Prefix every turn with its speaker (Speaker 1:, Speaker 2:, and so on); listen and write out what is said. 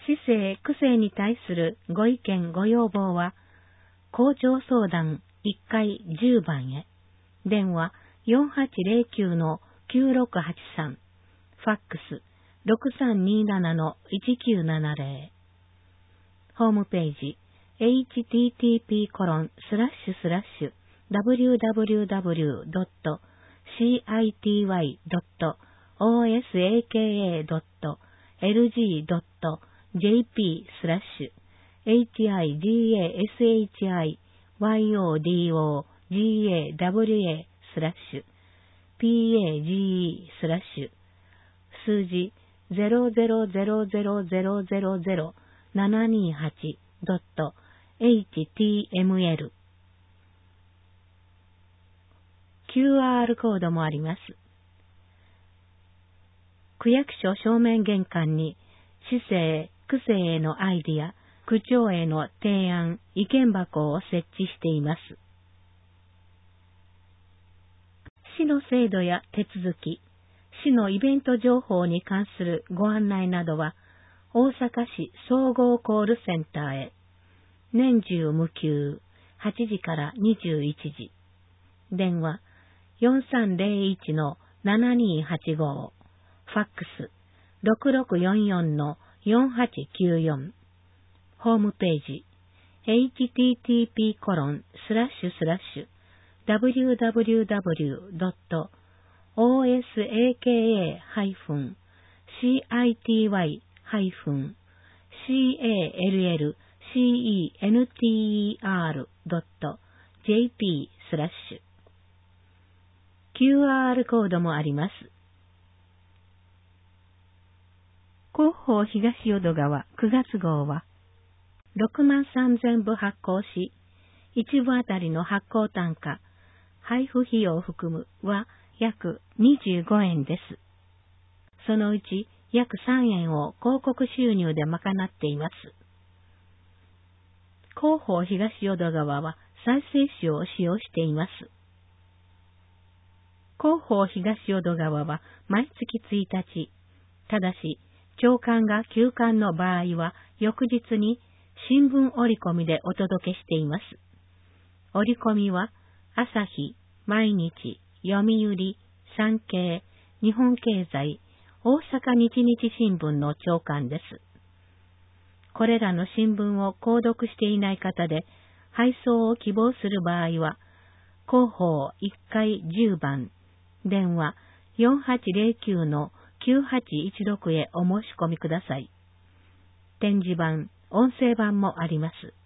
Speaker 1: 市政・区政に対するご意見ご要望は、校長相談1階10番へ、電話4809-9683、ファックス6327-1970、ホームページ、http://www.cityy.osakagawa/page/, 数字 00000000728.html、 QR コードもあります。区役所正面玄関に市政・区政へのアイディア、区長への提案、意見箱を設置しています。市の制度や手続き、市のイベント情報に関するご案内などは、大阪市総合コールセンターへ、年中無休、8時から21時、電話4301-7285、ファックス6644-4894、ホームページ、http://www.osakafun-city-center.jp/。 QR コードもあります。広報東淀川9月号は、63000部発行し、1部あたりの発行単価、配布費用を含むは約25円です。そのうち約3円を広告収入で賄っています。広報東淀川は再生紙を使用しています。広報東淀川は毎月1日、ただし朝刊が休刊の場合は翌日に新聞折り込みでお届けしています。折り込みは朝日、毎日、読売、産経、日本経済、大阪日日新聞の朝刊です。これらの新聞を購読していない方で配送を希望する場合は、広報1階10番、電話4809-9816へお申し込みください。展示版、音声版もあります。